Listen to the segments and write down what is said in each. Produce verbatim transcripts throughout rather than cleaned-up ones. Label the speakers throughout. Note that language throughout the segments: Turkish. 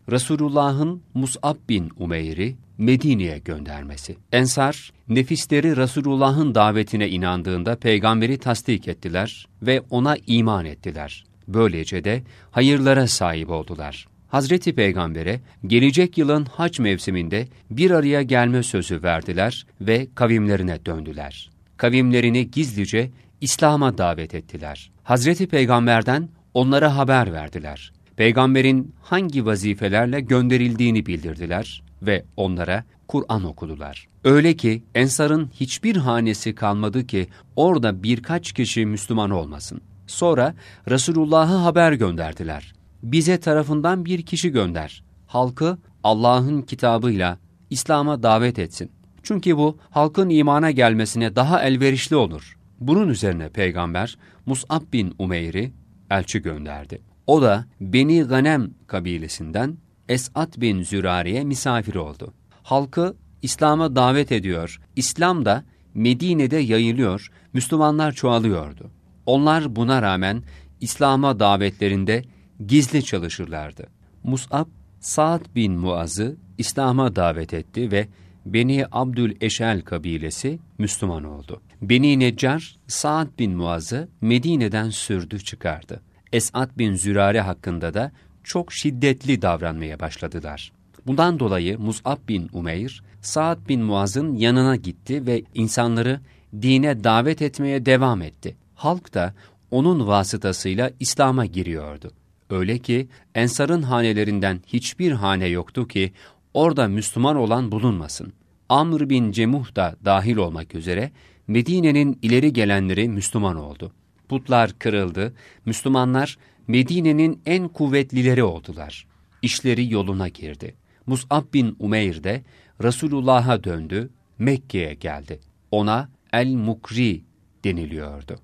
Speaker 1: Resulullah'ın Mus'ab bin Umeyr'i Medine'ye göndermesi. Ensar, nefisleri Resulullah'ın davetine inandığında peygamberi tasdik ettiler ve ona iman ettiler. Böylece de hayırlara sahip oldular. Hazreti Peygamber'e gelecek yılın hac mevsiminde bir araya gelme sözü verdiler ve kavimlerine döndüler. Kavimlerini gizlice İslam'a davet ettiler. Hazreti Peygamber'den onlara haber verdiler. Peygamberin hangi vazifelerle gönderildiğini bildirdiler ve onlara Kur'an okudular. Öyle ki Ensar'ın hiçbir hanesi kalmadı ki orada birkaç kişi Müslüman olmasın. Sonra Resulullah'a haber gönderdiler. Bize tarafından bir kişi gönder. Halkı Allah'ın kitabıyla İslam'a davet etsin. Çünkü bu halkın imana gelmesine daha elverişli olur. Bunun üzerine Peygamber Mus'ab bin Umeyr'i elçi gönderdi. O da Beni Ganem kabilesinden Es'ad bin Zürare'ye misafir oldu. Halkı İslam'a davet ediyor. İslam da Medine'de yayılıyor, Müslümanlar çoğalıyordu. Onlar buna rağmen İslam'a davetlerinde gizli çalışırlardı. Mus'ab, Sa'd bin Muaz'ı İslam'a davet etti ve Beni Abdüleşel kabilesi Müslüman oldu. Beni Neccar, Sa'd bin Muaz'ı Medine'den sürdü çıkardı. Es'ad bin Zürare hakkında da çok şiddetli davranmaya başladılar. Bundan dolayı Mus'ab bin Umeyr, Sa'd bin Muaz'ın yanına gitti ve insanları dine davet etmeye devam etti. Halk da onun vasıtasıyla İslam'a giriyordu. Öyle ki Ensar'ın hanelerinden hiçbir hane yoktu ki orada Müslüman olan bulunmasın. Amr bin Cemuh da dahil olmak üzere Medine'nin ileri gelenleri Müslüman oldu. Putlar kırıldı, Müslümanlar Medine'nin en kuvvetlileri oldular. İşleri yoluna girdi. Mus'ab bin Umeyr de Resulullah'a döndü, Mekke'ye geldi. Ona El-Mukri deniliyordu.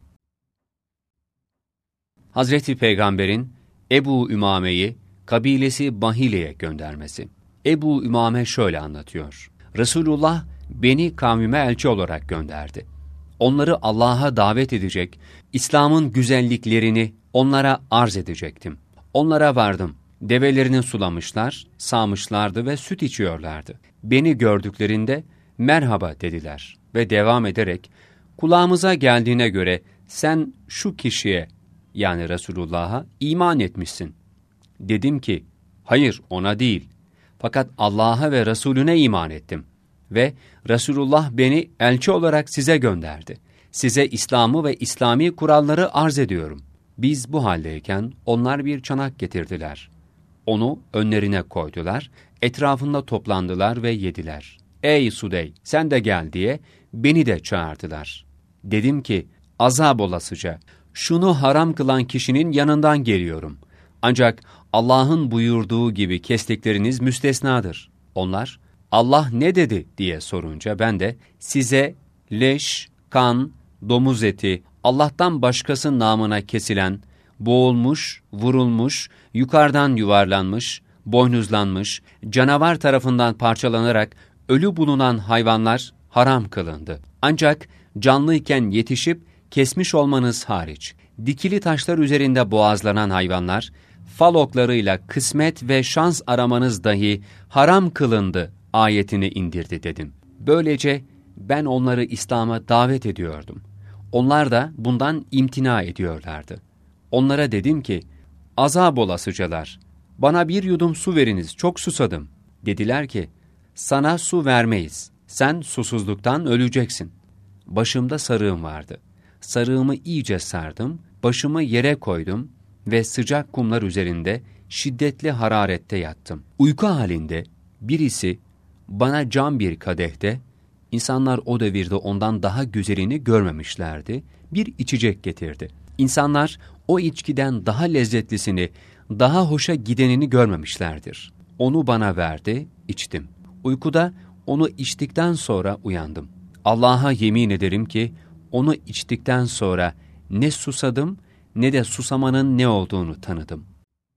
Speaker 1: Hazreti Peygamber'in Ebu Ümame'yi kabilesi Bahile'ye göndermesi. Ebu Ümame şöyle anlatıyor. Resulullah beni kavmime elçi olarak gönderdi. Onları Allah'a davet edecek, İslam'ın güzelliklerini onlara arz edecektim. Onlara vardım. Develerini sulamışlar, sağmışlardı ve süt içiyorlardı. Beni gördüklerinde merhaba dediler ve devam ederek kulağımıza geldiğine göre sen şu kişiye yani Resulullah'a iman etmişsin. Dedim ki hayır ona değil fakat Allah'a ve Resulüne iman ettim. Ve Resulullah beni elçi olarak size gönderdi. Size İslam'ı ve İslami kuralları arz ediyorum. Biz bu haldeyken onlar bir çanak getirdiler. Onu önlerine koydular, etrafında toplandılar ve yediler. Ey Sudey, sen de gel diye beni de çağırdılar. Dedim ki, azap olasıca, şunu haram kılan kişinin yanından geliyorum. Ancak Allah'ın buyurduğu gibi kestikleriniz müstesnadır. Onlar, Allah ne dedi diye sorunca ben de size leş, kan, domuz eti, Allah'tan başkası namına kesilen, boğulmuş, vurulmuş, yukarıdan yuvarlanmış, boynuzlanmış, canavar tarafından parçalanarak ölü bulunan hayvanlar haram kılındı. Ancak canlıyken yetişip kesmiş olmanız hariç, dikili taşlar üzerinde boğazlanan hayvanlar, fal oklarıyla kısmet ve şans aramanız dahi haram kılındı ayetini indirdi dedim. Böylece ben onları İslam'a davet ediyordum. Onlar da bundan imtina ediyorlardı. Onlara dedim ki, azap olasıcalar, bana bir yudum su veriniz, çok susadım. Dediler ki, sana su vermeyiz, sen susuzluktan öleceksin. Başımda sarığım vardı. Sarığımı iyice sardım, başımı yere koydum ve sıcak kumlar üzerinde şiddetli hararette yattım. Uyku halinde birisi bana cam bir kadehte, insanlar o devirde ondan daha güzelini görmemişlerdi, bir içecek getirdi. İnsanlar o içkiden daha lezzetlisini, daha hoşa gidenini görmemişlerdir. Onu bana verdi, içtim. Uykuda onu içtikten sonra uyandım. Allah'a yemin ederim ki onu içtikten sonra ne susadım ne de susamanın ne olduğunu tanıdım.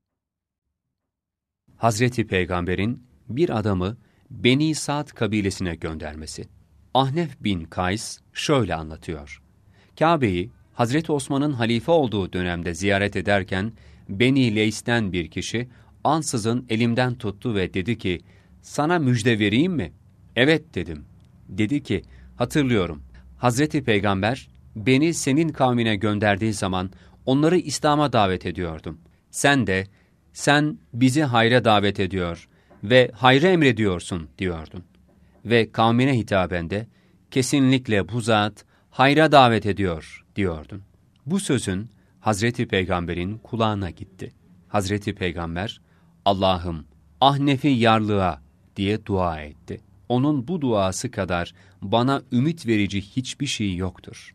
Speaker 1: Hazreti Peygamber'in bir adamı Beni Sa'd kabilesine göndermesi. Ahnef bin Kays şöyle anlatıyor. Kabe'yi Hazreti Osman'ın halife olduğu dönemde ziyaret ederken Beni Leys'ten bir kişi ansızın elimden tuttu ve dedi ki, sana müjde vereyim mi? Evet dedim. Dedi ki, hatırlıyorum. Hazreti Peygamber beni senin kavmine gönderdiği zaman onları İslam'a davet ediyordum. Sen de, sen bizi hayra davet ediyor ve hayra emrediyorsun diyordun. Ve kavmine hitaben de, kesinlikle bu zat hayra davet ediyor diyordun. Bu sözün Hazreti Peygamber'in kulağına gitti. Hazreti Peygamber, Allah'ım Ahnef'i yarlığa diye dua etti. Onun bu duası kadar bana ümit verici hiçbir şey yoktur.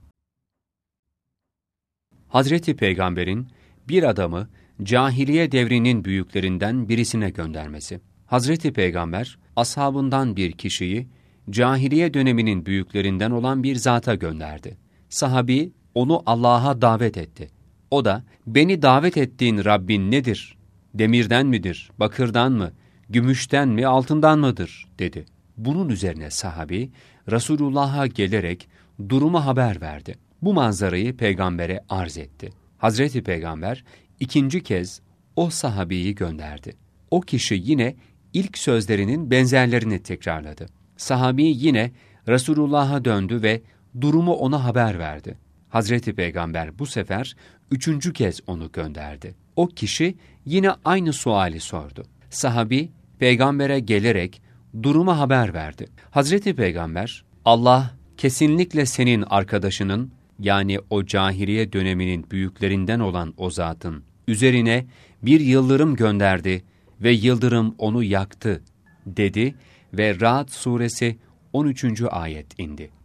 Speaker 1: Hazreti Peygamber'in bir adamı cahiliye devrinin büyüklerinden birisine göndermesi. Hazreti Peygamber, ashabından bir kişiyi cahiliye döneminin büyüklerinden olan bir zata gönderdi. Sahabi onu Allah'a davet etti. O da, beni davet ettiğin Rabbin nedir? Demirden midir, bakırdan mı, gümüşten mi, altından mıdır? Dedi. Bunun üzerine sahabi, Resulullah'a gelerek durumu haber verdi. Bu manzarayı peygambere arz etti. Hazreti Peygamber ikinci kez o sahabiyi gönderdi. O kişi yine ilk sözlerinin benzerlerini tekrarladı. Sahabi yine Resulullah'a döndü ve durumu ona haber verdi. Hazreti Peygamber bu sefer üçüncü kez onu gönderdi. O kişi yine aynı suali sordu. Sahabi peygambere gelerek durumu haber verdi. Hazreti Peygamber, Allah kesinlikle senin arkadaşının, yani o cahiliye döneminin büyüklerinden olan o zatın üzerine bir yıldırım gönderdi ve yıldırım onu yaktı dedi ve Ra'd suresi on üçüncü ayet indi.